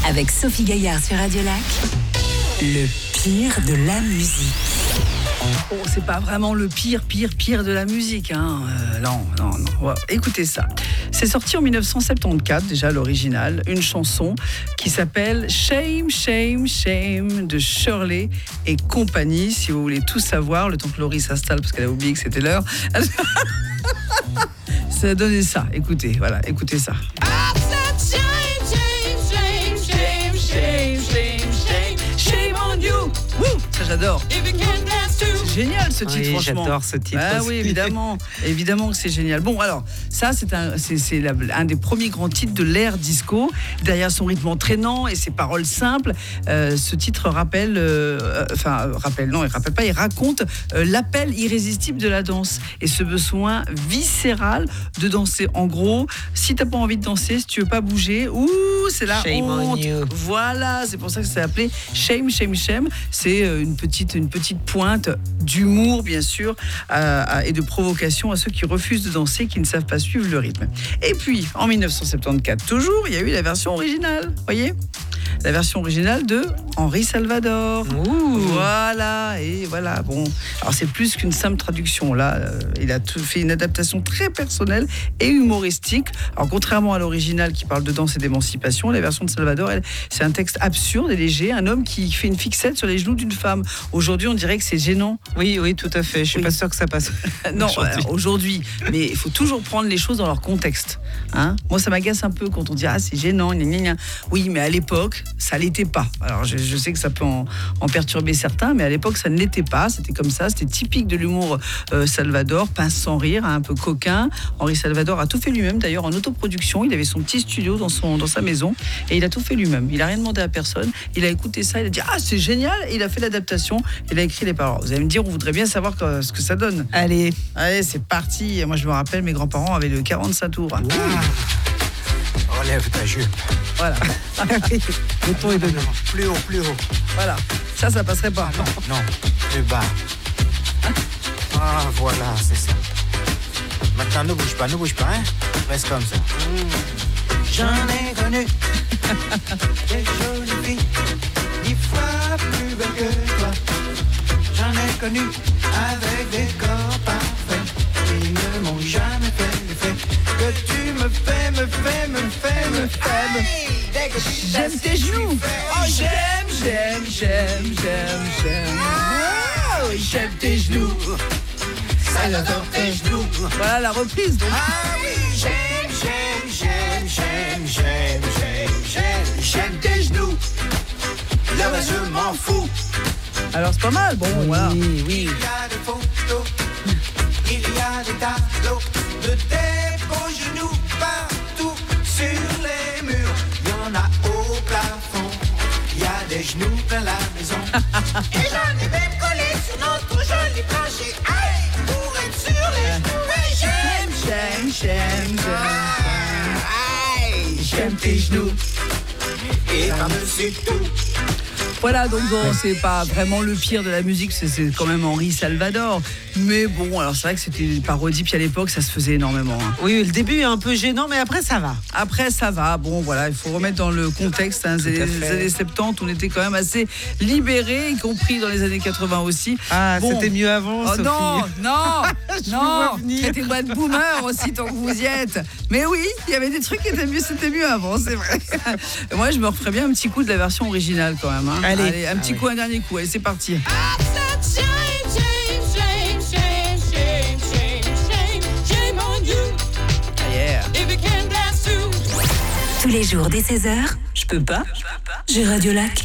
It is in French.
Avec Sophie Gaillard sur Radio Lac. Le pire de la musique. Oh, c'est pas vraiment le pire de la musique, hein. Non. Ouais, écoutez ça. C'est sorti en 1974, déjà l'original, une chanson qui s'appelle Shame, Shame, Shame de Shirley et compagnie. Si vous voulez tout savoir, le temps que Laurie s'installe parce qu'elle a oublié que c'était l'heure. Ça a donné ça. Écoutez ça. Shame on you. Woo, ça j'adore. C'est génial ce titre, franchement. J'adore ce titre. Ah oui, évidemment que c'est génial. Bon, alors, ça, c'est un des premiers grands titres de l'ère disco. Derrière son rythme entraînant et ses paroles simples, ce titre il raconte l'appel irrésistible de la danse et ce besoin viscéral de danser. En gros, si t'as pas envie de danser, si tu veux pas bouger, c'est la Shame honte. on you. Voilà, c'est pour ça que c'est appelé Shame, Shame, Shame. C'est une petite pointe d'humour, bien sûr, et de provocation à ceux qui refusent de danser, qui ne savent pas suivre le rythme. Et puis, en 1974, toujours, il y a eu la version originale, voyez ? La version originale de Henri Salvador. Ouh. Voilà. Bon, alors c'est plus qu'une simple traduction. Là, il a fait une adaptation très personnelle et humoristique. Alors, contrairement à l'original qui parle de danse et d'émancipation, la version de Salvador, c'est un texte absurde et léger. Un homme qui fait une fixette sur les genoux d'une femme. Aujourd'hui, on dirait que c'est gênant. Oui, tout à fait. Je suis pas sûre que ça passe. Non, aujourd'hui. Mais il faut toujours prendre les choses dans leur contexte. Hein ? Moi, ça m'agace un peu quand on dit « Ah, c'est gênant, gna gna gna ». Oui, mais à l'époque, ça l'était pas. Alors, je sais que ça peut en perturber certains, mais à l'époque, ça ne l'était pas. C'était comme ça. C'était typique de l'humour Salvador, pince sans rire, un peu coquin. Henri Salvador a tout fait lui-même, d'ailleurs, en autoproduction. Il avait son petit studio dans sa maison et il a tout fait lui-même. Il a rien demandé à personne. Il a écouté ça, il a dit « Ah, c'est génial !» Et il a fait l'adaptation. Il a écrit les paroles. Vous allez me dire, on voudrait bien savoir ce que ça donne. Allez, c'est parti. Moi, je me rappelle, mes grands-parents avaient le 45 tours. Enlève ta jupe. Voilà. le ton est donné. Plus haut. Voilà. Ça passerait pas. Non, plus bas. Ah, voilà, c'est ça. Maintenant, ne bouge pas, hein. Reste comme ça. J'en ai connu des jolies filles, 10 fois plus belles que toi. J'en ai connu avec des corps parfaits. Ils ne m'ont jamais fait l'effet que tu me fais. J'aime tes genoux. Oh, j'aime. Oh, j'aime tes genoux. Ça j'adore tes genoux. Voilà la reprise. Donc. Ah oui, j'aime tes genoux. Là bas je m'en fous. Alors c'est pas mal. Bon, voilà. Oui. Il y a des photos, il y a des tableaux de tes beaux genoux partout sur les murs. Il y en a au plafond, il y a des genoux plein la maison. Et j'en ai même collé sur notre joli plancher. Aïe, pour être sur les genoux. J'aime tes genoux. Et par-dessus tout. Voilà, donc bon, c'est pas vraiment le pire de la musique, c'est quand même Henri Salvador. Mais bon, alors c'est vrai que c'était une parodie, puis à l'époque, ça se faisait énormément. Hein. Oui, le début est un peu gênant, mais après, ça va. Après, ça va. Bon, voilà, il faut remettre dans le contexte. Hein, les années 70, on était quand même assez libérés, y compris dans les années 80 aussi. Ah, bon. C'était mieux avant, Sophie. Non, traitez-moi de boomer aussi tant que vous y êtes. Mais oui, il y avait des trucs qui étaient mieux, c'était mieux avant, c'est vrai. Moi, je me referais bien un petit coup de la version originale quand même. Hein. Allez, un petit coup, un dernier coup. Allez, c'est parti. Tous les jours dès 16h, je peux pas. J'ai Radio Lac.